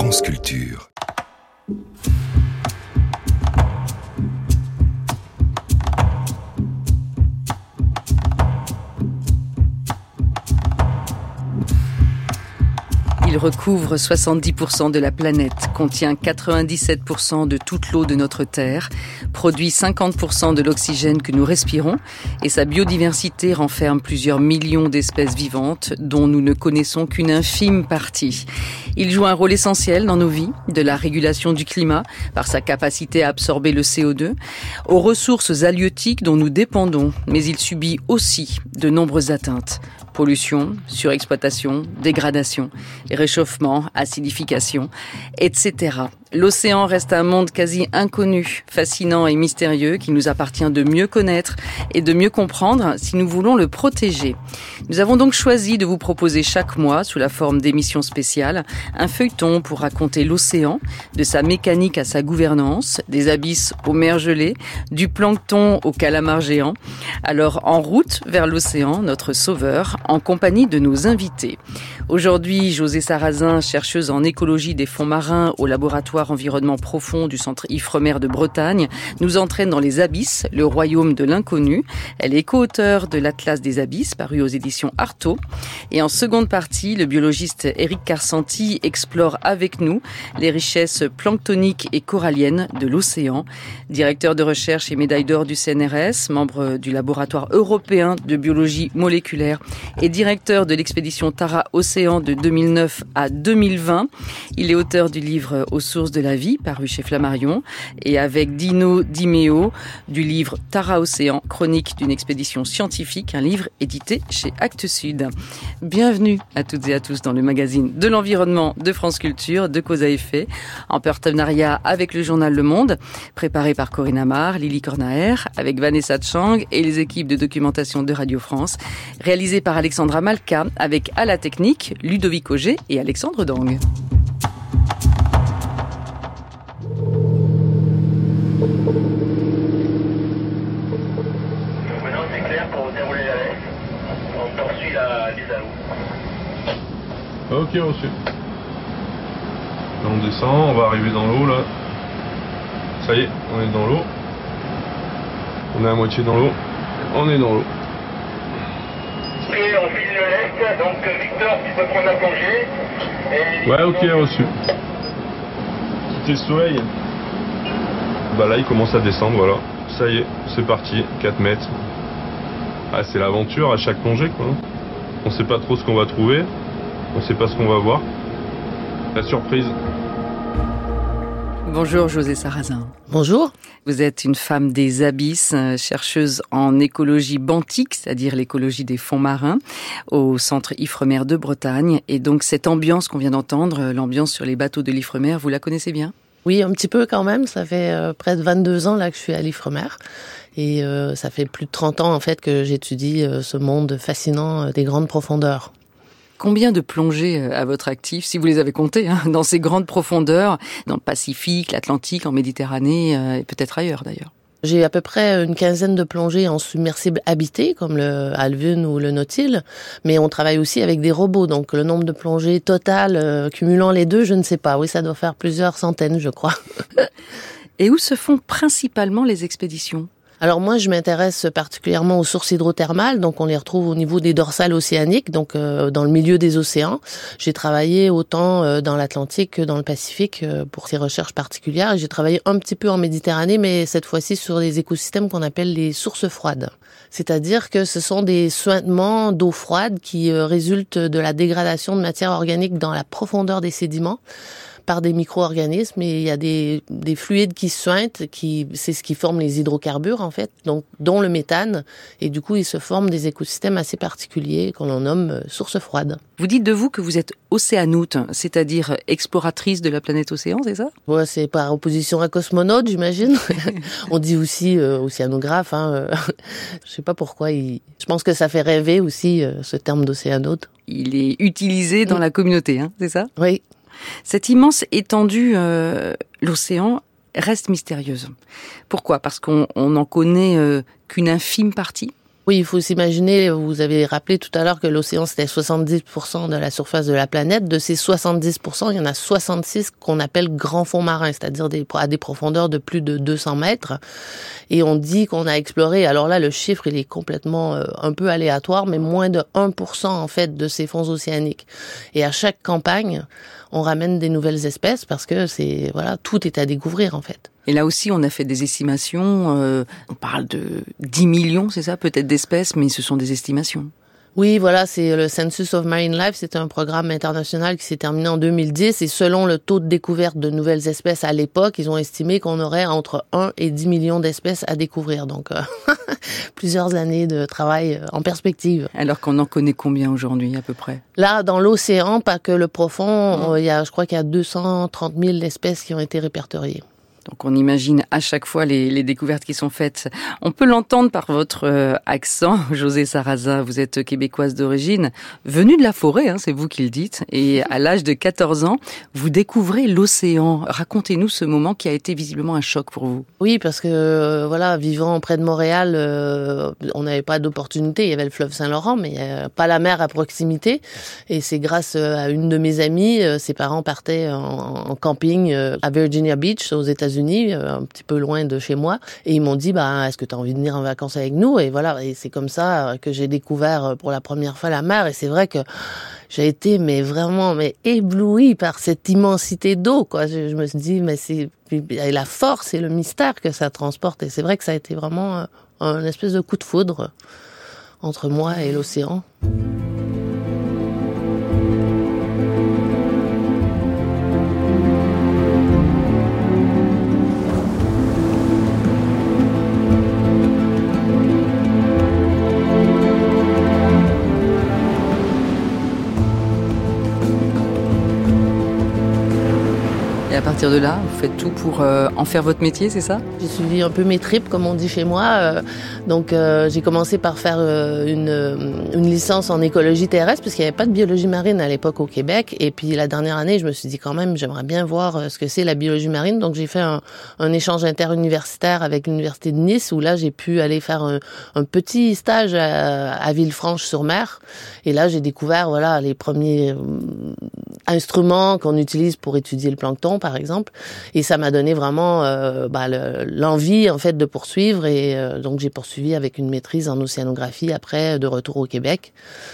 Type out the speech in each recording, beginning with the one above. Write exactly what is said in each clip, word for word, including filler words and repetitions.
France Culture. Il recouvre soixante-dix pour cent de la planète, contient quatre-vingt-dix-sept pour cent de toute l'eau de notre Terre, produit cinquante pour cent de l'oxygène que nous respirons et sa biodiversité renferme plusieurs millions d'espèces vivantes dont nous ne connaissons qu'une infime partie. Il joue un rôle essentiel dans nos vies, de la régulation du climat par sa capacité à absorber le C O deux, aux ressources halieutiques dont nous dépendons, mais il subit aussi de nombreuses atteintes. Pollution, surexploitation, dégradation, réchauffement, acidification, et cetera. L'océan reste un monde quasi inconnu, fascinant et mystérieux qu'il nous appartient de mieux connaître et de mieux comprendre si nous voulons le protéger. Nous avons donc choisi de vous proposer chaque mois, sous la forme d'émissions spéciales, un feuilleton pour raconter l'océan, de sa mécanique à sa gouvernance, des abysses aux mers gelées, du plancton aux calamars géants. Alors en route vers l'océan, notre sauveur, en compagnie de nos invités. Aujourd'hui, Josée Sarrazin, chercheuse en écologie des fonds marins au laboratoire environnement profond du centre Ifremer de Bretagne, nous entraîne dans les abysses, le royaume de l'inconnu. Elle est co-auteure de l'Atlas des abysses, paru aux éditions Artaud. Et en seconde partie, le biologiste Éric Karsanti explore avec nous les richesses planctoniques et coralliennes de l'océan. Directeur de recherche et médaille d'or du C N R S, membre du laboratoire européen de biologie moléculaire et directeur de l'expédition Tara Océan de deux mille neuf à deux mille vingt. Il est auteur du livre Aux sources de la vie, paru chez Flammarion, et avec Dino Di Meo, du livre Tara Océan, chronique d'une expédition scientifique, un livre édité chez Actes Sud. Bienvenue à toutes et à tous dans le magazine de l'environnement de France Culture, de Cause à Effet, en partenariat avec le journal Le Monde, préparé par Corinne Amar, Lily Cornaer, avec Vanessa Chang et les équipes de documentation de Radio France, réalisé par Alexandra Malka, avec à la technique, Ludovic Auger et Alexandre Dang. Maintenant c'est clair pour dérouler la laisse. On poursuit la mise à l'eau. Ok, reçu. Là, on descend, on va arriver dans l'eau là. Ça y est, on est dans l'eau. On est à moitié dans l'eau. On est dans l'eau. Ok, on file le lest, donc Victor, tu peux prendre la plongée. Et Ouais, ok, reçu. Quitter le soleil. Bah là, il commence à descendre, voilà. Ça y est, c'est parti, quatre mètres. Ah, c'est l'aventure à chaque plongée, quoi. On sait pas trop ce qu'on va trouver. On sait pas ce qu'on va voir. La surprise. Bonjour Josée Sarrazin. Bonjour. Vous êtes une femme des abysses, chercheuse en écologie benthique, c'est-à-dire l'écologie des fonds marins, au centre Ifremer de Bretagne. Et donc cette ambiance qu'on vient d'entendre, l'ambiance sur les bateaux de l'Ifremer, vous la connaissez bien ? Oui, un petit peu quand même. Ça fait euh, près de vingt-deux ans là que je suis à l'Ifremer. Et euh, ça fait plus de trente ans en fait que j'étudie euh, ce monde fascinant euh, des grandes profondeurs. Combien de plongées à votre actif, si vous les avez comptées, hein, dans ces grandes profondeurs, dans le Pacifique, l'Atlantique, en Méditerranée euh, et peut-être ailleurs d'ailleurs ? J'ai à peu près une quinzaine de plongées en submersibles habités, comme le Alvin ou le Nautil, mais on travaille aussi avec des robots, donc le nombre de plongées totales, euh, cumulant les deux, je ne sais pas. Oui, ça doit faire plusieurs centaines, je crois. Et où se font principalement les expéditions ? Alors moi, je m'intéresse particulièrement aux sources hydrothermales, donc on les retrouve au niveau des dorsales océaniques, donc euh, dans le milieu des océans. J'ai travaillé autant euh, dans l'Atlantique que dans le Pacifique euh, pour ces recherches particulières. Et j'ai travaillé un petit peu en Méditerranée, mais cette fois-ci sur des écosystèmes qu'on appelle les sources froides. C'est-à-dire que ce sont des suintements d'eau froide qui euh, résultent de la dégradation de matière organique dans la profondeur des sédiments par des micro-organismes, et il y a des, des fluides qui suintent, qui, c'est ce qui forme les hydrocarbures en fait, donc dont le méthane, et du coup il se forme des écosystèmes assez particuliers qu'on nomme euh, sources froides. Vous dites de vous que vous êtes océanoute, c'est-à-dire exploratrice de la planète océan, c'est ça ? Ouais, c'est par opposition à cosmonaute, j'imagine. On dit aussi euh, océanographe. Hein, euh, je sais pas pourquoi. Il... Je pense que ça fait rêver aussi euh, ce terme d'océanote. Il est utilisé dans la communauté, hein, c'est ça ? Oui. Cette immense étendue, euh, l'océan, reste mystérieuse. Pourquoi ? Parce qu'on n'en connaît euh, qu'une infime partie ? Oui, il faut s'imaginer, vous avez rappelé tout à l'heure que l'océan, c'était soixante-dix pour cent de la surface de la planète. De ces soixante-dix pour cent, il y en a soixante-six qu'on appelle grands fonds marins, c'est-à-dire des, à des profondeurs de plus de deux cents mètres. Et on dit qu'on a exploré, alors là, le chiffre, il est complètement euh, un peu aléatoire, mais moins de un pour cent, en fait, de ces fonds océaniques. Et à chaque campagne, on ramène des nouvelles espèces parce que c'est, voilà, tout est à découvrir, en fait. Et là aussi, on a fait des estimations. Euh, on parle de dix millions, c'est ça, peut-être d'espèces, mais ce sont des estimations. Oui, voilà, c'est le Census of Marine Life. C'est un programme international qui s'est terminé en deux mille dix. Et selon le taux de découverte de nouvelles espèces à l'époque, ils ont estimé qu'on aurait entre un et dix millions d'espèces à découvrir. Donc, euh, plusieurs années de travail en perspective. Alors qu'on en connaît combien aujourd'hui, à peu près? Là, dans l'océan, pas que le profond, mmh. euh, il y a, je crois qu'il y a deux cent trente mille espèces qui ont été répertoriées. Donc on imagine à chaque fois les, les découvertes qui sont faites. On peut l'entendre par votre euh, accent. José Sarraza, vous êtes québécoise d'origine, venue de la forêt, hein, c'est vous qui le dites. Et à l'âge de quatorze ans, vous découvrez l'océan. Racontez-nous ce moment qui a été visiblement un choc pour vous. Oui, parce que euh, voilà, vivant près de Montréal, euh, on n'avait pas d'opportunité. Il y avait le fleuve Saint-Laurent, mais euh, pas la mer à proximité. Et c'est grâce à une de mes amies, euh, ses parents partaient en, en camping euh, à Virginia Beach, aux États-Unis. Un petit peu loin de chez moi, et ils m'ont dit bah est-ce que tu as envie de venir en vacances avec nous, et voilà, et c'est comme ça que j'ai découvert pour la première fois la mer. Et c'est vrai que j'ai été mais vraiment mais éblouie par cette immensité d'eau, quoi. Je, je me suis dit mais c'est et la force et le mystère que ça transporte, et c'est vrai que ça a été vraiment un espèce de coup de foudre entre moi et l'océan. À partir de là, vous faites tout pour euh, en faire votre métier, c'est ça? J'ai suivi un peu mes tripes, comme on dit chez moi. Euh, donc, euh, j'ai commencé par faire euh, une, une licence en écologie terrestre, parce qu'il n'y avait pas de biologie marine à l'époque au Québec. Et puis, la dernière année, je me suis dit quand même, j'aimerais bien voir euh, ce que c'est la biologie marine. Donc, j'ai fait un, un échange interuniversitaire avec l'Université de Nice, où là, j'ai pu aller faire un, un petit stage à, à Villefranche-sur-Mer. Et là, j'ai découvert voilà les premiers euh, instruments qu'on utilise pour étudier le plancton, par exemple, et ça m'a donné vraiment euh, bah, le, l'envie en fait de poursuivre, et euh, donc j'ai poursuivi avec une maîtrise en océanographie après, de retour au Québec.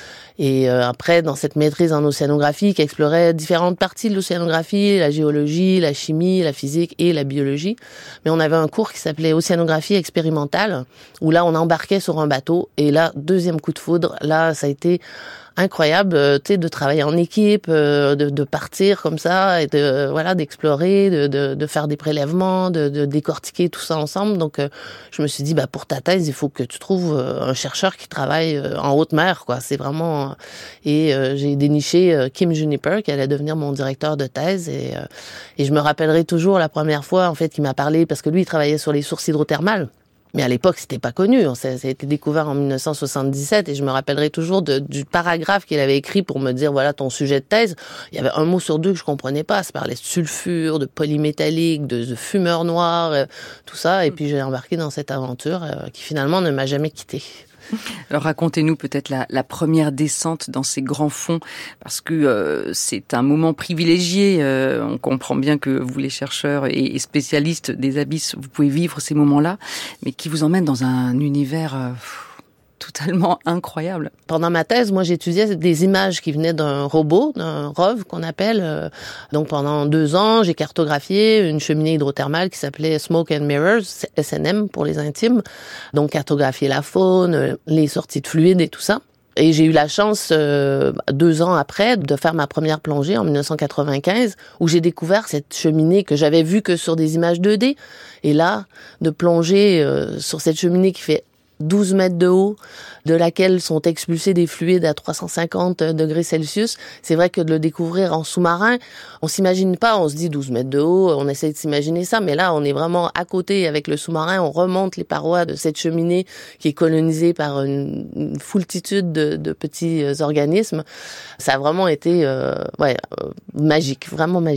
Et euh, après, dans cette maîtrise en océanographie qui explorait différentes parties de l'océanographie, la géologie, la chimie, la physique et la biologie, mais on avait un cours qui s'appelait océanographie expérimentale, où là on embarquait sur un bateau, et là, deuxième coup de foudre, là ça a été incroyable, euh, tu sais, de travailler en équipe, euh, de, de partir comme ça, et de euh, voilà, d'explorer, de, de, de faire des prélèvements, de, de décortiquer tout ça ensemble. Donc, euh, je me suis dit, bah pour ta thèse, il faut que tu trouves euh, un chercheur qui travaille euh, en haute mer, quoi. C'est vraiment. Euh, et euh, j'ai déniché euh, Kim Juniper, qui allait devenir mon directeur de thèse, et euh, et je me rappellerai toujours la première fois, en fait, qu'il m'a parlé, parce que lui, il travaillait sur les sources hydrothermales. Mais à l'époque, c'était pas connu. Ça, ça a été découvert en dix-neuf cent soixante-dix-sept, et je me rappellerai toujours de, du paragraphe qu'il avait écrit pour me dire, voilà, ton sujet de thèse. Il y avait un mot sur deux que je comprenais pas. Ça parlait de sulfure, de polymétallique, de, de fumeur noire, euh, tout ça. Et puis, j'ai embarqué dans cette aventure euh, qui finalement ne m'a jamais quittée. Alors racontez-nous peut-être la, la première descente dans ces grands fonds, parce que euh, c'est un moment privilégié. Euh, on comprend bien que vous, les chercheurs et, et spécialistes des abysses, vous pouvez vivre ces moments-là, mais qui vous emmènent dans un univers euh, totalement incroyable. Pendant ma thèse, moi, j'étudiais des images qui venaient d'un robot, d'un R O V qu'on appelle. Donc, pendant deux ans, j'ai cartographié une cheminée hydrothermale qui s'appelait Smoke and Mirrors, S N M pour les intimes. Donc, cartographier la faune, les sorties de fluides et tout ça. Et j'ai eu la chance, euh, deux ans après, de faire ma première plongée en dix-neuf cent quatre-vingt-quinze, où j'ai découvert cette cheminée que j'avais vue que sur des images deux D. Et là, de plonger euh, sur cette cheminée qui fait douze mètres de haut, de laquelle sont expulsés des fluides à trois cent cinquante degrés Celsius. C'est vrai que de le découvrir en sous-marin, on s'imagine pas, on se dit douze mètres de haut, on essaie de s'imaginer ça, mais là, on est vraiment à côté avec le sous-marin, on remonte les parois de cette cheminée qui est colonisée par une, une foultitude de, de petits organismes. Ça a vraiment été, euh, ouais, euh, magique, vraiment magique.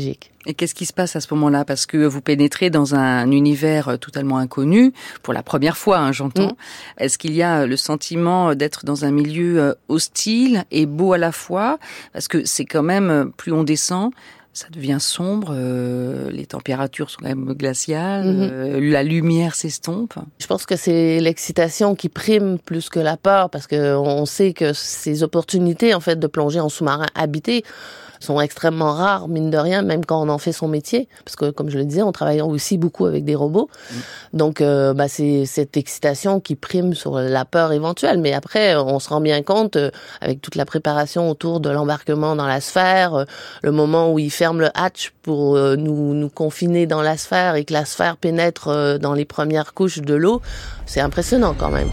Et qu'est-ce qui se passe à ce moment-là? Parce que vous pénétrez dans un univers totalement inconnu, pour la première fois, hein, j'entends. Mmh. Est-ce qu'il y a le sentiment d'être dans un milieu hostile et beau à la fois? Parce que c'est quand même, plus on descend, ça devient sombre, euh, les températures sont quand même glaciales, mmh. euh, la lumière s'estompe. Je pense que c'est l'excitation qui prime plus que la peur, parce que on sait que ces opportunités, en fait, de plonger en sous-marin habité sont extrêmement rares, mine de rien, même quand on en fait son métier. Parce que, comme je le disais, on travaille aussi beaucoup avec des robots. Mmh. Donc, euh, bah, c'est cette excitation qui prime sur la peur éventuelle. Mais après, on se rend bien compte, euh, avec toute la préparation autour de l'embarquement dans la sphère, euh, le moment où ils ferment le hatch pour euh, nous, nous confiner dans la sphère et que la sphère pénètre euh, dans les premières couches de l'eau, c'est impressionnant quand même.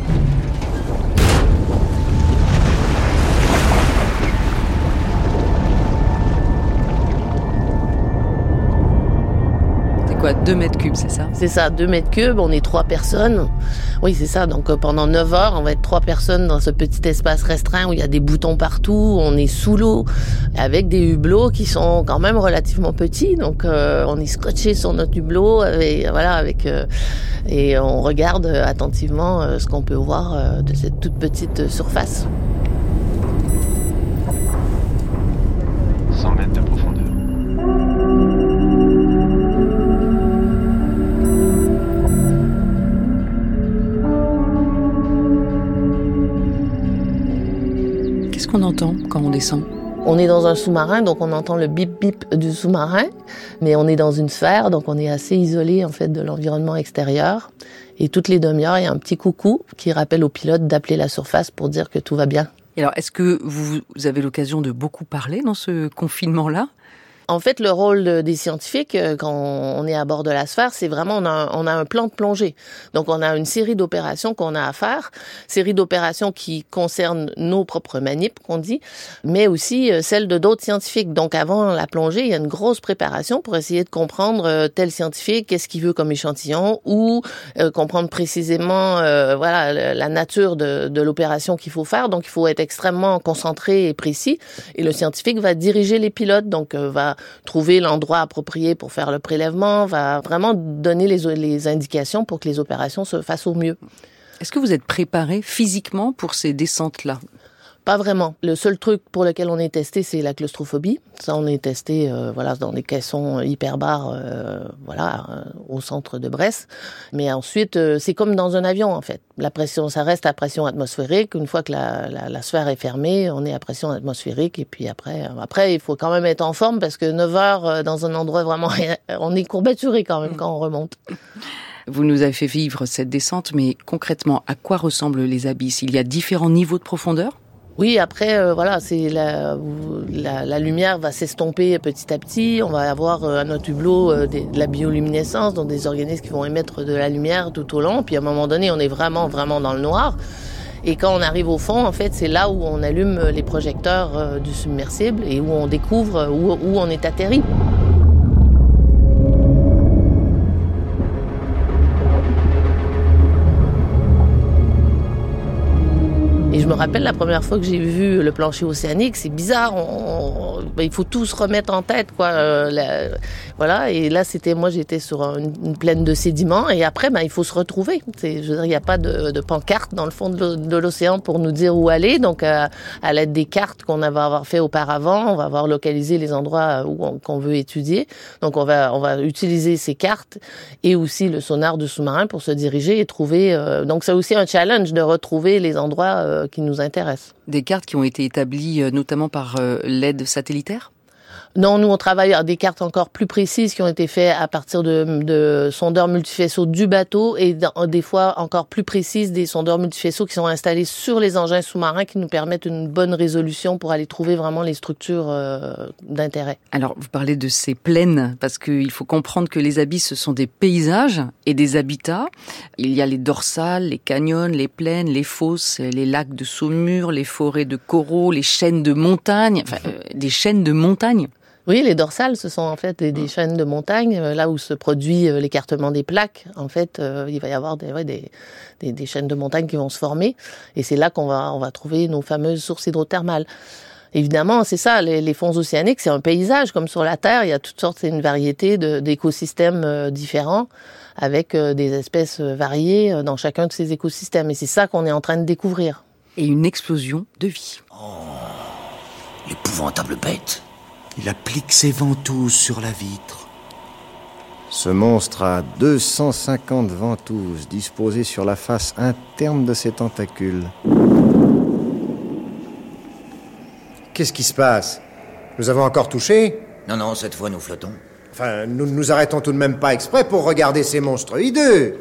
deux mètres cubes, c'est ça? C'est ça, deux mètres cubes, on est trois personnes. Oui, c'est ça. Donc, pendant neuf heures, on va être trois personnes dans ce petit espace restreint où il y a des boutons partout, on est sous l'eau, avec des hublots qui sont quand même relativement petits. Donc, euh, on est scotché sur notre hublot, et voilà, avec, euh, et on regarde attentivement euh, ce qu'on peut voir euh, de cette toute petite surface. cent mètres de profondeur. Qu'est-ce qu'on entend quand on descend? On est dans un sous-marin, donc on entend le bip-bip du sous-marin, mais on est dans une sphère, donc on est assez isolé en fait de l'environnement extérieur. Et toutes les demi-heures, il y a un petit coucou qui rappelle au pilote d'appeler la surface pour dire que tout va bien. Et alors, est-ce que vous avez l'occasion de beaucoup parler dans ce confinement-là? En fait, le rôle des scientifiques, quand on est à bord de la sphère, c'est vraiment, on a, un, on a un plan de plongée. Donc, on a une série d'opérations qu'on a à faire, série d'opérations qui concernent nos propres manips, qu'on dit, mais aussi celles de d'autres scientifiques. Donc, avant la plongée, il y a une grosse préparation pour essayer de comprendre tel scientifique, qu'est-ce qu'il veut comme échantillon, ou euh, comprendre précisément euh, voilà, la nature de, de l'opération qu'il faut faire. Donc, il faut être extrêmement concentré et précis. Et le scientifique va diriger les pilotes, donc euh, va trouver l'endroit approprié pour faire le prélèvement, va vraiment donner les, les indications pour que les opérations se fassent au mieux. Est-ce que vous êtes préparé physiquement pour ces descentes-là? Pas vraiment. Le seul truc pour lequel on est testé, c'est la claustrophobie. Ça, on est testé, euh, voilà, dans des caissons hyperbares, euh, voilà, euh, au centre de Brest. Mais ensuite, euh, c'est comme dans un avion, en fait. La pression, ça reste à pression atmosphérique. Une fois que la, la, la sphère est fermée, on est à pression atmosphérique. Et puis après, euh, après, il faut quand même être en forme parce que neuf heures euh, dans un endroit vraiment, on est courbaturé quand même quand on remonte. Vous nous avez fait vivre cette descente, mais concrètement, à quoi ressemblent les abysses? Il y a différents niveaux de profondeur? Oui, après, euh, voilà, c'est la, la, la lumière va s'estomper petit à petit. On va avoir euh, à notre hublot euh, des, de la bioluminescence, donc des organismes qui vont émettre de la lumière tout au long. Puis à un moment donné, on est vraiment, vraiment dans le noir. Et quand on arrive au fond, en fait, c'est là où on allume les projecteurs euh, du submersible et où on découvre où, où on est atterri. Et je me rappelle la première fois que j'ai vu le plancher océanique, c'est bizarre, on, on, ben, il faut tout se remettre en tête, quoi. Euh, la, voilà, et là, c'était, moi, j'étais sur une, une plaine de sédiments, et après, ben, il faut se retrouver. C'est, je veux dire, il n'y a pas de, de pancarte dans le fond de l'océan pour nous dire où aller, donc à, à l'aide des cartes qu'on va avoir fait auparavant, on va avoir localisé les endroits où on, qu'on veut étudier. Donc, on va, on va utiliser ces cartes et aussi le sonar du sous-marin pour se diriger et trouver. Euh, donc, c'est aussi un challenge de retrouver les endroits euh, qui nous intéressent. Des cartes qui ont été établies notamment par euh, l'aide satellitaire? Non, nous, on travaille à des cartes encore plus précises qui ont été faites à partir de, de sondeurs multifaisceaux du bateau et dans, des fois encore plus précises des sondeurs multifaisceaux qui sont installés sur les engins sous-marins qui nous permettent une bonne résolution pour aller trouver vraiment les structures euh, d'intérêt. Alors, vous parlez de ces plaines parce qu'il faut comprendre que les abysses, ce sont des paysages et des habitats. Il y a les dorsales, les canyons, les plaines, les fosses, les lacs de saumure, les forêts de coraux, les chaînes de montagnes, enfin, euh, des chaînes de montagnes. Oui, les dorsales, ce sont en fait des, des chaînes de montagnes, là où se produit l'écartement des plaques. En fait, euh, il va y avoir des, ouais, des, des, des chaînes de montagnes qui vont se former, et c'est là qu'on va, on va trouver nos fameuses sources hydrothermales. Évidemment, c'est ça, les, les fonds océaniques, c'est un paysage comme sur la Terre. Il y a toutes sortes, c'est une variété de, d'écosystèmes euh, différents avec euh, des espèces variées euh, dans chacun de ces écosystèmes. Et c'est ça qu'on est en train de découvrir. Et une explosion de vie. Oh, l'épouvantable bête. Il applique ses ventouses sur la vitre. Ce monstre a deux cent cinquante ventouses disposées sur la face interne de ses tentacules. Qu'est-ce qui se passe ? Nous avons encore touché ? Non, non, cette fois nous flottons. Enfin, nous ne nous arrêtons tout de même pas exprès pour regarder ces monstres hideux.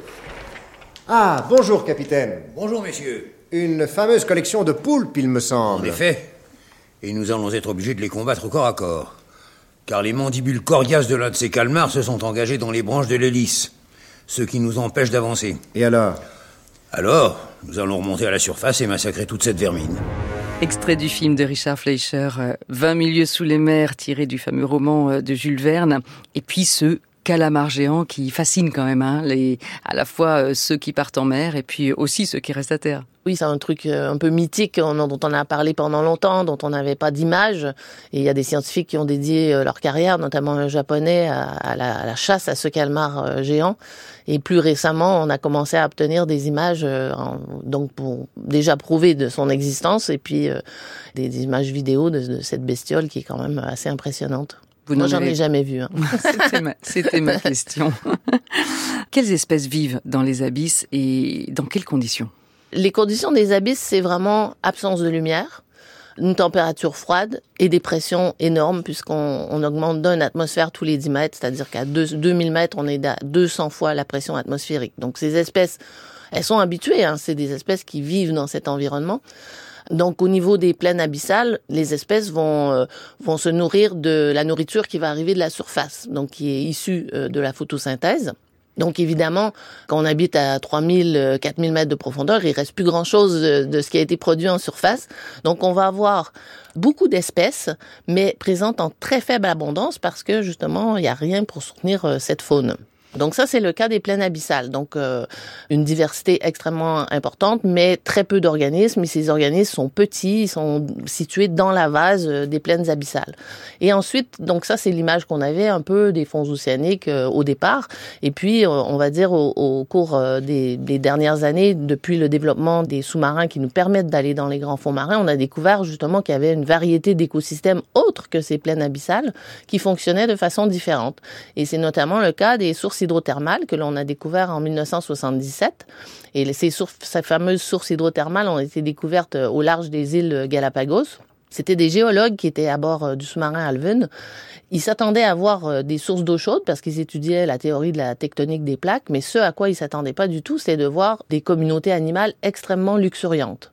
Ah, bonjour, capitaine. Bonjour, messieurs. Une fameuse collection de poulpes, il me semble. En effet. Et nous allons être obligés de les combattre corps à corps. Car les mandibules coriaces de l'un de ces calmars se sont engagés dans les branches de l'hélice, ce qui nous empêche d'avancer. Et alors ? Alors, nous allons remonter à la surface et massacrer toute cette vermine. Extrait du film de Richard Fleischer, vingt mille lieues sous les mers, tiré du fameux roman de Jules Verne. Et puis ce calamar géant qui fascine quand même, hein, les, à la fois ceux qui partent en mer et puis aussi ceux qui restent à terre. Oui, c'est un truc un peu mythique dont on a parlé pendant longtemps, dont on n'avait pas d'image. Et il y a des scientifiques qui ont dédié leur carrière, notamment un japonais, à la, à la chasse à ce calmar géant. Et plus récemment, on a commencé à obtenir des images, donc pour déjà prouver de son existence, et puis des, des images vidéo de, de cette bestiole qui est quand même assez impressionnante. Vous Moi, j'en avez... ai jamais vu. Hein. C'était, ma, c'était ma question. Quelles espèces vivent dans les abysses et dans quelles conditions ? Les conditions des abysses, c'est vraiment absence de lumière, une température froide et des pressions énormes puisqu'on on augmente d'une atmosphère tous les dix mètres, c'est-à-dire qu'à deux mille mètres, on est à deux cents fois la pression atmosphérique. Donc ces espèces, elles sont habituées, hein, c'est des espèces qui vivent dans cet environnement. Donc au niveau des plaines abyssales, les espèces vont euh, vont se nourrir de la nourriture qui va arriver de la surface, donc qui est issue euh, de la photosynthèse. Donc évidemment, quand on habite à trois mille, quatre mille mètres de profondeur, il reste plus grand-chose de, de ce qui a été produit en surface. Donc on va avoir beaucoup d'espèces, mais présentes en très faible abondance parce que justement, il n'y a rien pour soutenir euh, cette faune. Donc ça, c'est le cas des plaines abyssales. Donc euh, une diversité extrêmement importante, mais très peu d'organismes. Et ces organismes sont petits, ils sont situés dans la vase euh, des plaines abyssales. Et ensuite, donc ça, c'est l'image qu'on avait un peu des fonds océaniques euh, au départ. Et puis, euh, on va dire au, au cours euh, des, des dernières années, depuis le développement des sous-marins qui nous permettent d'aller dans les grands fonds marins, on a découvert justement qu'il y avait une variété d'écosystèmes autres que ces plaines abyssales qui fonctionnaient de façon différente. Et c'est notamment le cas des sources hydrothermales que l'on a découvert en mille neuf cent soixante-dix-sept. Et ces, sources, ces fameuses sources hydrothermales ont été découvertes au large des îles Galapagos. C'était des géologues qui étaient à bord du sous-marin Alvin. Ils s'attendaient à voir des sources d'eau chaude parce qu'ils étudiaient la théorie de la tectonique des plaques, mais ce à quoi ils s'attendaient pas du tout, c'est de voir des communautés animales extrêmement luxuriantes.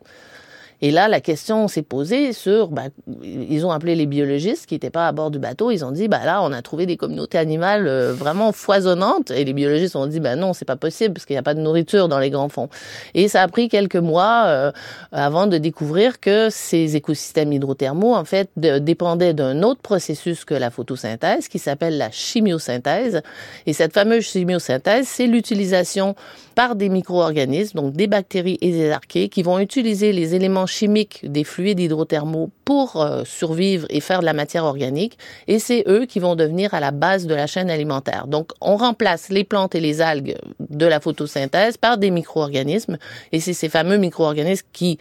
Et là, la question s'est posée sur, bah, ils ont appelé les biologistes qui n'étaient pas à bord du bateau, ils ont dit, bah là, on a trouvé des communautés animales euh, vraiment foisonnantes, et les biologistes ont dit, bah non, c'est pas possible, parce qu'il n'y a pas de nourriture dans les grands fonds. Et ça a pris quelques mois euh, avant de découvrir que ces écosystèmes hydrothermaux, en fait, de, dépendaient d'un autre processus que la photosynthèse, qui s'appelle la chimiosynthèse. Et cette fameuse chimiosynthèse, c'est l'utilisation par des micro-organismes, donc des bactéries et des archées, qui vont utiliser les éléments chimiques des fluides hydrothermaux pour euh, survivre et faire de la matière organique. Et c'est eux qui vont devenir à la base de la chaîne alimentaire. Donc, on remplace les plantes et les algues de la photosynthèse par des micro-organismes. Et c'est ces fameux micro-organismes qui,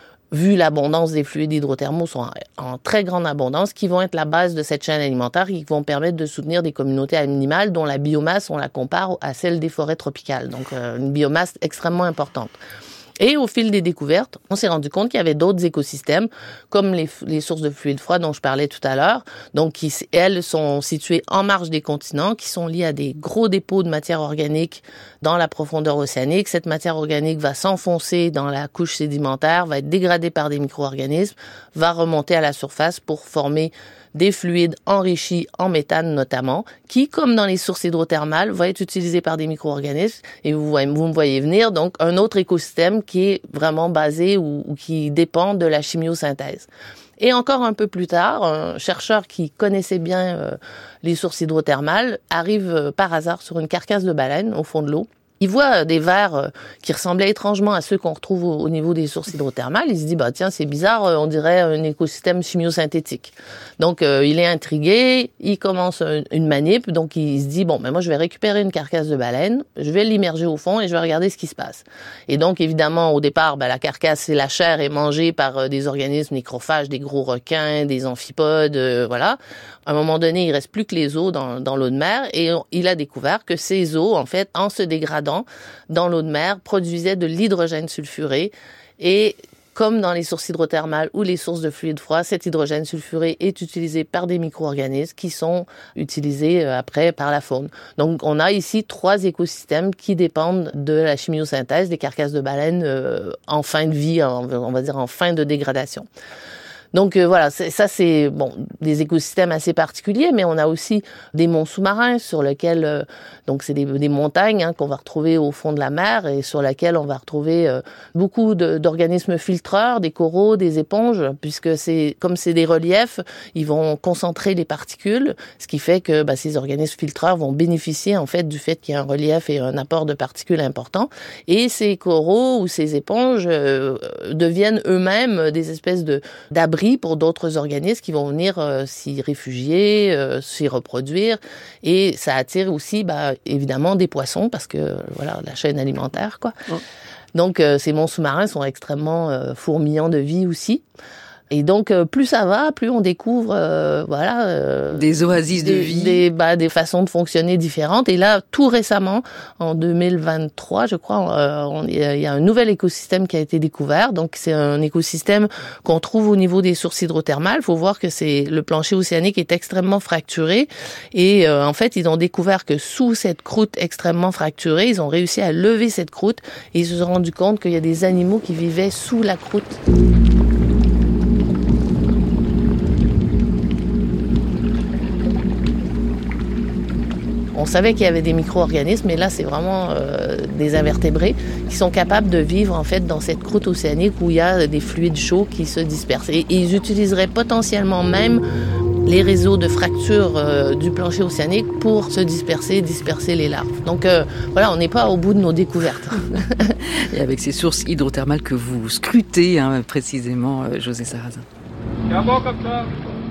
vu l'abondance des fluides hydrothermaux, sont en, en très grande abondance, qui vont être la base de cette chaîne alimentaire et qui vont permettre de soutenir des communautés animales dont la biomasse, on la compare à celle des forêts tropicales. Donc, euh, une biomasse extrêmement importante. Et au fil des découvertes, on s'est rendu compte qu'il y avait d'autres écosystèmes, comme les, les sources de fluides froids dont je parlais tout à l'heure, donc qui, elles, sont situées en marge des continents, qui sont liées à des gros dépôts de matière organique dans la profondeur océanique. Cette matière organique va s'enfoncer dans la couche sédimentaire, va être dégradée par des micro-organismes, va remonter à la surface pour former des fluides enrichis en méthane notamment, qui, comme dans les sources hydrothermales, va être utilisé par des micro-organismes. Et vous, voyez, vous me voyez venir, donc un autre écosystème qui est vraiment basé ou, ou qui dépend de la chimiosynthèse. Et encore un peu plus tard, un chercheur qui connaissait bien euh, les sources hydrothermales arrive euh, par hasard sur une carcasse de baleine au fond de l'eau. Il voit des vers qui ressemblaient étrangement à ceux qu'on retrouve au niveau des sources hydrothermales. Il se dit, bah tiens, c'est bizarre, on dirait un écosystème chimiosynthétique. Donc, euh, il est intrigué, il commence une manip, donc il se dit, bon, ben moi, je vais récupérer une carcasse de baleine, je vais l'immerger au fond et je vais regarder ce qui se passe. Et donc, évidemment, au départ, ben, la carcasse et la chair est mangée par euh, des organismes nécrophages, des gros requins, des amphipodes, euh, voilà. À un moment donné, il reste plus que les os dans, dans l'eau de mer et on, il a découvert que ces os, en fait, en se dégradant dans l'eau de mer, produisaient de l'hydrogène sulfuré et comme dans les sources hydrothermales ou les sources de fluide froid, cet hydrogène sulfuré est utilisé par des micro-organismes qui sont utilisés après par la faune. Donc, on a ici trois écosystèmes qui dépendent de la chimiosynthèse des carcasses de baleines euh, en fin de vie, en, on va dire en fin de dégradation. Donc euh, voilà, c'est, ça c'est bon des écosystèmes assez particuliers, mais on a aussi des monts sous-marins sur lesquels euh, donc c'est des, des montagnes hein, qu'on va retrouver au fond de la mer et sur lesquelles on va retrouver euh, beaucoup de, d'organismes filtreurs, des coraux, des éponges, puisque c'est comme c'est des reliefs, ils vont concentrer les particules, ce qui fait que bah, ces organismes filtreurs vont bénéficier en fait du fait qu'il y a un relief et un apport de particules important. Et ces coraux ou ces éponges euh, deviennent eux-mêmes des espèces de d'abris pour d'autres organismes qui vont venir euh, s'y réfugier, euh, s'y reproduire. Et ça attire aussi, bah, évidemment, des poissons parce que, euh, voilà, la chaîne alimentaire, quoi. Oh. Donc, euh, ces monts sous-marins sont extrêmement euh, fourmillants de vie aussi. Et donc, euh, plus ça va, plus on découvre, euh, voilà, euh, des oasis des, de vie, des, bah, des façons de fonctionner différentes. Et là, tout récemment, en deux mille vingt-trois, je crois, euh, on, il y a un nouvel écosystème qui a été découvert. Donc, c'est un écosystème qu'on trouve au niveau des sources hydrothermales. Il faut voir que c'est le plancher océanique est extrêmement fracturé. Et euh, en fait, ils ont découvert que sous cette croûte extrêmement fracturée, ils ont réussi à lever cette croûte et ils se sont rendus compte qu'il y a des animaux qui vivaient sous la croûte. On savait qu'il y avait des micro-organismes, mais là, c'est vraiment euh, des invertébrés qui sont capables de vivre en fait dans cette croûte océanique où il y a des fluides chauds qui se dispersent. Et, et ils utiliseraient potentiellement même les réseaux de fractures euh, du plancher océanique pour se disperser, disperser les larves. Donc euh, voilà, on n'est pas au bout de nos découvertes. Et avec ces sources hydrothermales que vous scrutez hein, précisément, euh, José Sarrazin. C'est un bon comme ça.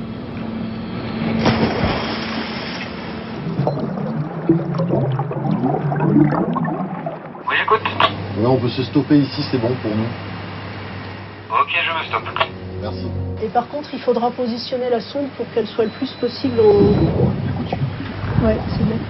Oui, écoute. Là, on peut se stopper ici, c'est bon pour nous. Ok, je me stoppe. Merci. Et par contre, il faudra positionner la sonde pour qu'elle soit le plus possible au... Ouais, c'est bien.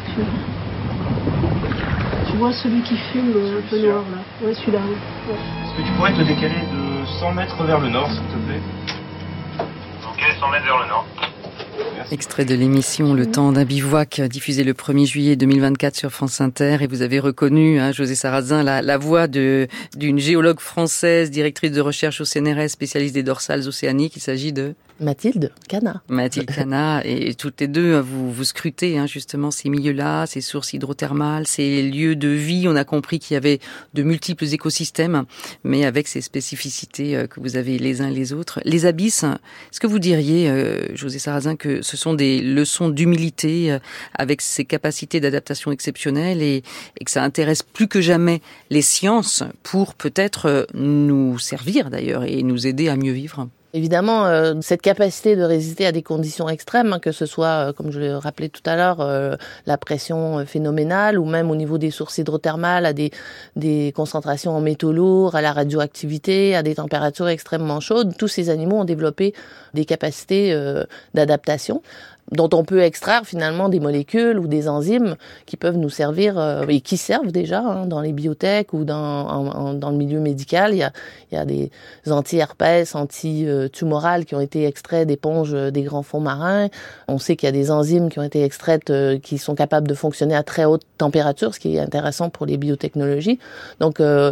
Tu vois celui qui fume un peu noir, là. Ouais, celui-là. Ouais. Est-ce que tu pourrais te décaler de cent mètres vers le nord, s'il te plaît? Ok, cent mètres vers le nord. Merci. Extrait de l'émission Le Temps d'un bivouac, diffusé le premier juillet deux mille vingt-quatre sur France Inter. Et vous avez reconnu, hein, José Sarrazin, la, la voix de, d'une géologue française, directrice de recherche au C N R S, spécialiste des dorsales océaniques. Il s'agit de... Mathilde Cana. Mathilde Cana. Et toutes les deux, vous, vous scrutez hein, justement ces milieux-là, ces sources hydrothermales, ces lieux de vie. On a compris qu'il y avait de multiples écosystèmes, mais avec ces spécificités que vous avez les uns et les autres. Les abysses, est-ce que vous diriez, euh, José Sarrazin, que ce sont des leçons d'humilité euh, avec ces capacités d'adaptation exceptionnelles et, et que ça intéresse plus que jamais les sciences pour peut-être euh, nous servir d'ailleurs et nous aider à mieux vivre? Évidemment, euh, cette capacité de résister à des conditions extrêmes, hein, que ce soit, euh, comme je l'ai rappelé tout à l'heure, euh, la pression phénoménale ou même au niveau des sources hydrothermales, à des, des concentrations en métaux lourds, à la radioactivité, à des températures extrêmement chaudes, tous ces animaux ont développé des capacités euh, d'adaptation dont on peut extraire finalement des molécules ou des enzymes qui peuvent nous servir euh, et qui servent déjà hein, dans les biotech ou dans, en, en, dans le milieu médical. Il y a, il y a des anti-herpès, anti-tumorales qui ont été extraits d'éponges des grands fonds marins. On sait qu'il y a des enzymes qui ont été extraites euh, qui sont capables de fonctionner à très haute température, ce qui est intéressant pour les biotechnologies. Donc, euh,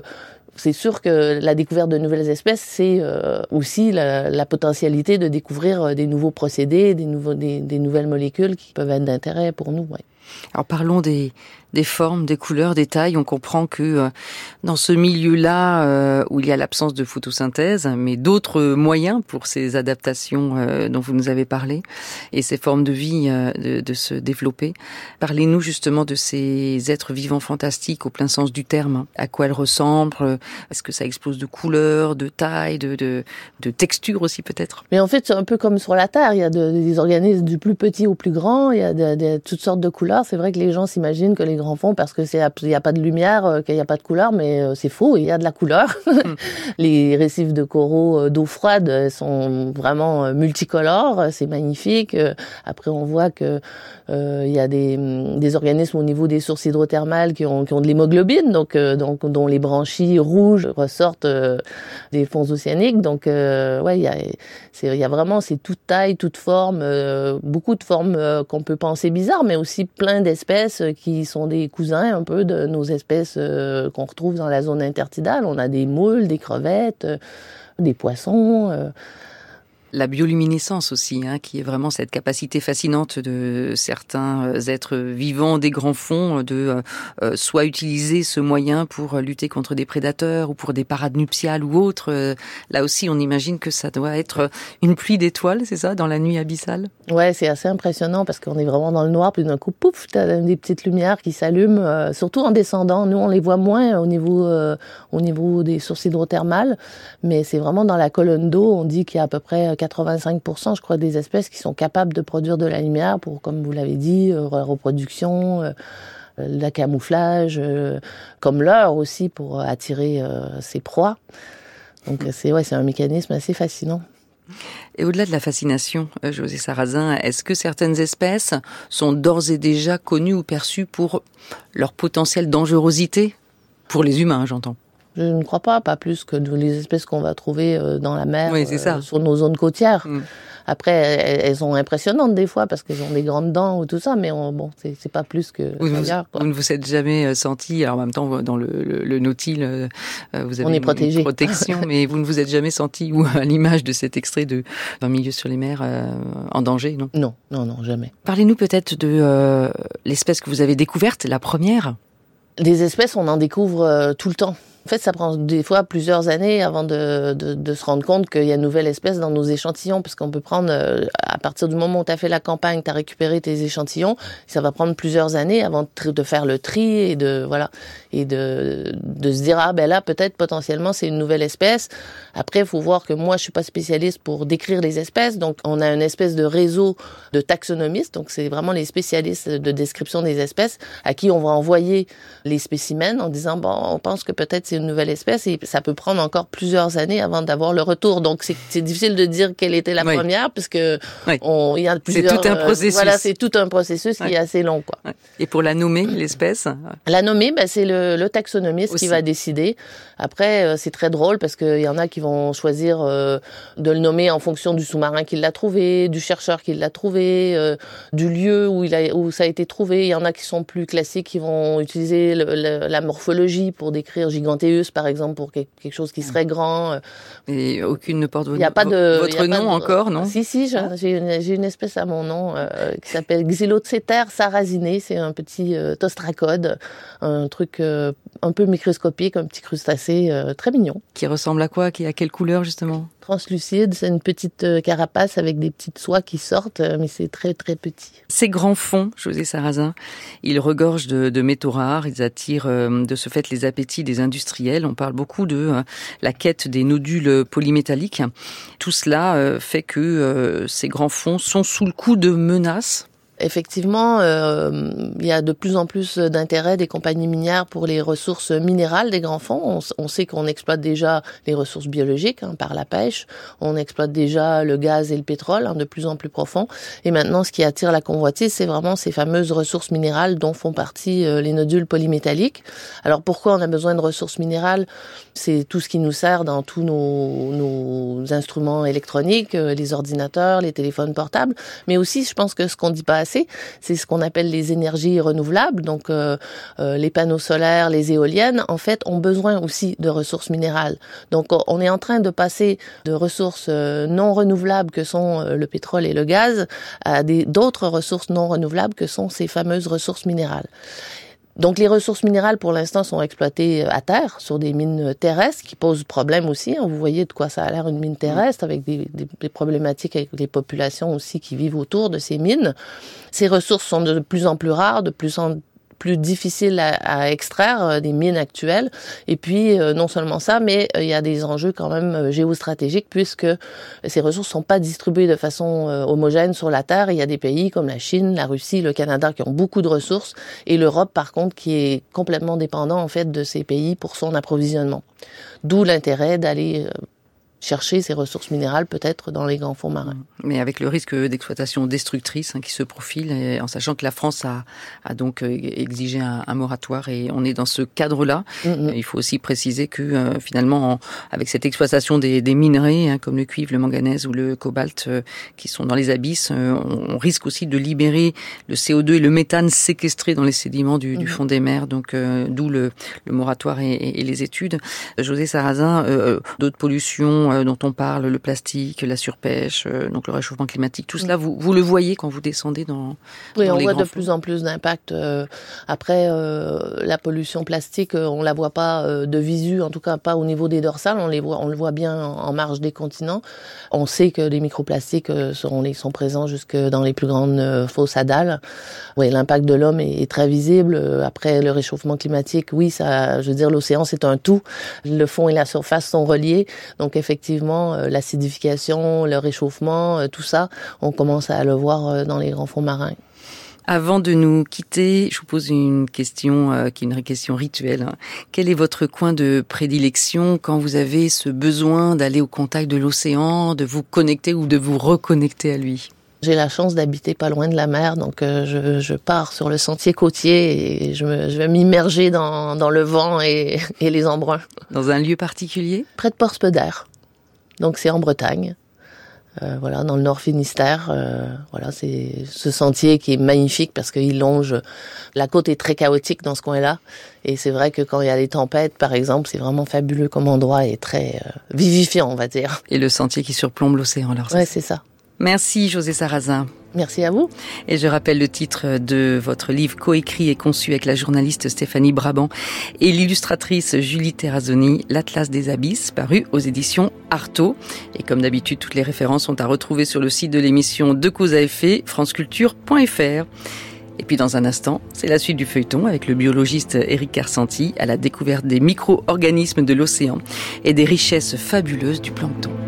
c'est sûr que la découverte de nouvelles espèces, c'est euh, aussi la, la potentialité de découvrir des nouveaux procédés, des, nouveaux, des, des nouvelles molécules qui peuvent être d'intérêt pour nous. Ouais. Alors parlons des, des formes, des couleurs, des tailles. On comprend que euh, dans ce milieu-là, euh, où il y a l'absence de photosynthèse, mais d'autres moyens pour ces adaptations euh, dont vous nous avez parlé, et ces formes de vie euh, de, de se développer. Parlez-nous justement de ces êtres vivants fantastiques au plein sens du terme. À quoi elles ressemblent? Est-ce que ça explose de couleurs, de tailles, de, de, de textures aussi peut-être? Mais en fait, c'est un peu comme sur la Terre. Il y a de, des organismes du plus petit au plus grand. Il y a de, de, toutes sortes de couleurs. C'est vrai que les gens s'imaginent que les grands fonds, parce que c'est il y a pas de lumière, qu'il y a pas de couleur, mais c'est faux. Il y a de la couleur. Mm. Les récifs de coraux d'eau froide sont vraiment multicolores. C'est magnifique. Après, on voit que euh, il y a des, des organismes au niveau des sources hydrothermales qui ont, qui ont de l'hémoglobine, donc, euh, donc dont les branchies rouges ressortent euh, des fonds océaniques. Donc, euh, ouais, il y a, c'est, il y a vraiment, c'est toute taille, toute forme, euh, beaucoup de formes euh, qu'on peut penser bizarres, mais aussi plein d'espèces qui sont des cousins un peu de nos espèces euh, qu'on retrouve dans la zone intertidale. On a des moules, des crevettes, euh, des poissons. Euh. La bioluminescence aussi, hein, qui est vraiment cette capacité fascinante de certains êtres vivants des grands fonds de euh, soit utiliser ce moyen pour lutter contre des prédateurs ou pour des parades nuptiales ou autres. Euh, là aussi, on imagine que ça doit être une pluie d'étoiles, c'est ça, dans la nuit abyssale? Ouais, c'est assez impressionnant parce qu'on est vraiment dans le noir, puis d'un coup, pouf, t'as des petites lumières qui s'allument, euh, surtout en descendant. Nous, on les voit moins au niveau, euh, au niveau des sources hydrothermales, mais c'est vraiment dans la colonne d'eau. On dit qu'il y a à peu près quatre-vingt-cinq pour cent, je crois, des espèces qui sont capables de produire de la lumière pour, comme vous l'avez dit, euh, reproduction, euh, le camouflage, euh, comme l'heure aussi pour attirer euh, ses proies. Donc c'est ouais, c'est un mécanisme assez fascinant. Et au-delà de la fascination, euh, José Sarrazin, est-ce que certaines espèces sont d'ores et déjà connues ou perçues pour leur potentielle dangerosité pour les humains, j'entends? Je ne crois pas, pas plus que les espèces qu'on va trouver dans la mer, oui, c'est ça. Euh, sur nos zones côtières. Mm. Après, elles, elles sont impressionnantes des fois parce qu'elles ont des grandes dents ou tout ça, mais on, bon, c'est, c'est pas plus que vous, ailleurs, quoi. Vous ne vous êtes jamais senti, alors en même temps dans le, le, le nautile, euh, vous avez on est une, protégé. une protection, mais vous ne vous êtes jamais senti, ou à l'image de cet extrait de vingt milieux sur les mers, euh, en danger, non? Non, non, non, jamais. Parlez-nous peut-être de euh, l'espèce que vous avez découverte, la première. Des espèces, on en découvre euh, tout le temps. En fait, ça prend des fois plusieurs années avant de, de, de se rendre compte qu'il y a une nouvelle espèce dans nos échantillons, parce qu'on peut prendre, euh, à partir du moment où tu as fait la campagne, tu as récupéré tes échantillons, ça va prendre plusieurs années avant de, de faire le tri et de voilà et de, de se dire ah ben là peut-être potentiellement c'est une nouvelle espèce. Après, il faut voir que moi je suis pas spécialiste pour décrire les espèces, donc on a une espèce de réseau de taxonomistes, donc c'est vraiment les spécialistes de description des espèces à qui on va envoyer les spécimens en disant bon on pense que peut-être c'est une nouvelle espèce et ça peut prendre encore plusieurs années avant d'avoir le retour. Donc c'est, c'est difficile de dire quelle était la oui. première puisque oui. on, il y a plusieurs. C'est tout un processus. Euh, voilà, c'est tout un processus oui. qui est assez long, quoi. Oui. Et pour la nommer, l'espèce? La nommer, ben c'est le, le taxonomiste aussi qui va décider. Après, euh, c'est très drôle parce qu'il y en a qui vont choisir euh, de le nommer en fonction du sous-marin qui l'a trouvé, du chercheur qui l'a trouvé, euh, du lieu où il a où ça a été trouvé. Il y en a qui sont plus classiques, qui vont utiliser le, le, la morphologie pour décrire Giganteus, par exemple, pour quelque chose qui serait grand. Et aucune ne porte votre, y a pas de, votre nom de, encore, non? Si, si, j'ai, j'ai, une, j'ai une espèce à mon nom euh, qui s'appelle Xyloceter sarraziné. C'est un petit euh, tostracode, un truc euh, un peu microscopique, un petit crustacé euh, très mignon. Qui ressemble à quoi? Qui a quelle couleur, justement? Translucide, c'est une petite euh, carapace avec des petites soies qui sortent, euh, mais c'est très très petit. Ces grands fonds, José Sarrazin, ils regorgent de, de métaux rares, ils attirent euh, de ce fait les appétits des industriels. On parle beaucoup de euh, la quête des nodules polymétalliques. Tout cela euh, fait que euh, ces grands fonds sont sous le coup de menaces. Effectivement, euh, il y a de plus en plus d'intérêt des compagnies minières pour les ressources minérales des grands fonds. On, on sait qu'on exploite déjà les ressources biologiques hein, par la pêche. On exploite déjà le gaz et le pétrole hein, de plus en plus profond. Et maintenant, ce qui attire la convoitise, c'est vraiment ces fameuses ressources minérales dont font partie euh, les nodules polymétalliques. Alors pourquoi on a besoin de ressources minérales? C'est tout ce qui nous sert dans tous nos, nos instruments électroniques, euh, les ordinateurs, les téléphones portables. Mais aussi, je pense que ce qu'on dit pas assez, passer, c'est ce qu'on appelle les énergies renouvelables. Donc, euh, euh, les panneaux solaires, les éoliennes, en fait, ont besoin aussi de ressources minérales. Donc, on est en train de passer de ressources non renouvelables que sont le pétrole et le gaz à des, d'autres ressources non renouvelables que sont ces fameuses ressources minérales. Donc, les ressources minérales, pour l'instant, sont exploitées à terre, sur des mines terrestres, qui posent problème aussi. Vous voyez de quoi ça a l'air, une mine terrestre, avec des, des, des problématiques avec les populations aussi qui vivent autour de ces mines. Ces ressources sont de plus en plus rares, de plus en plus difficiles à, à extraire euh, des mines actuelles. Et puis, euh, non seulement ça, mais euh, il y a des enjeux quand même euh, géostratégiques, puisque ces ressources sont pas distribuées de façon euh, homogène sur la Terre. Il y a des pays comme la Chine, la Russie, le Canada qui ont beaucoup de ressources, et l'Europe, par contre, qui est complètement dépendant, en fait, de ces pays pour son approvisionnement. D'où l'intérêt d'aller euh, chercher ces ressources minérales peut-être dans les grands fonds marins. Mais avec le risque d'exploitation destructrice hein, qui se profile, et en sachant que la France a, a donc exigé un, un moratoire et on est dans ce cadre-là. Mm-hmm. Il faut aussi préciser que euh, finalement, en, avec cette exploitation des, des minerais hein, comme le cuivre, le manganèse ou le cobalt euh, qui sont dans les abysses, euh, on, on risque aussi de libérer le C O deux et le méthane séquestrés dans les sédiments du, mm-hmm. du fond des mers. Donc euh, d'où le, le moratoire et, et, et les études. José Sarrazin, euh, d'autres pollutions dont on parle, le plastique, la surpêche, euh, donc le réchauffement climatique, tout cela, vous, vous le voyez quand vous descendez dans, oui, dans on les voit grands de fonds. plus en plus d'impact. Euh, après, euh, la pollution plastique, euh, on la voit pas euh, de visu, en tout cas pas au niveau des dorsales, on les voit, on le voit bien en, en marge des continents. On sait que les microplastiques euh, sont, les, sont présents jusque dans les plus grandes euh, fosses à dalles. Oui, l'impact de l'homme est, est très visible. Après, le réchauffement climatique, oui, ça, je veux dire, l'océan, c'est un tout. Le fond et la surface sont reliés, donc effectivement, Effectivement, euh, l'acidification, le réchauffement, euh, tout ça, on commence à le voir euh, dans les grands fonds marins. Avant de nous quitter, je vous pose une question euh, qui est une question rituelle. Hein. Quel est votre coin de prédilection quand vous avez ce besoin d'aller au contact de l'océan, de vous connecter ou de vous reconnecter à lui ? J'ai la chance d'habiter pas loin de la mer, donc euh, je, je pars sur le sentier côtier et je, me, je vais m'immerger dans, dans le vent et, et les embruns. Dans un lieu particulier ? Près de Porspeder. Donc c'est en Bretagne, euh, voilà, dans le Nord Finistère. Euh, voilà, c'est ce sentier qui est magnifique parce qu'il longe. La côte est très chaotique dans ce coin-là, et c'est vrai que quand il y a des tempêtes, par exemple, c'est vraiment fabuleux comme endroit et très euh, vivifiant, on va dire. Et le sentier qui surplombe l'océan, alors. Ouais, c'est ça. Merci José Sarrazin. Merci à vous. Et je rappelle le titre de votre livre coécrit et conçu avec la journaliste Stéphanie Brabant et l'illustratrice Julie Terrazzoni, L'Atlas des Abysses, paru aux éditions Artaud. Et comme d'habitude, toutes les références sont à retrouver sur le site de l'émission De Cause à Effet, franceculture point f r. Et puis dans un instant, c'est la suite du feuilleton avec le biologiste Éric Carsanti à la découverte des micro-organismes de l'océan et des richesses fabuleuses du plancton.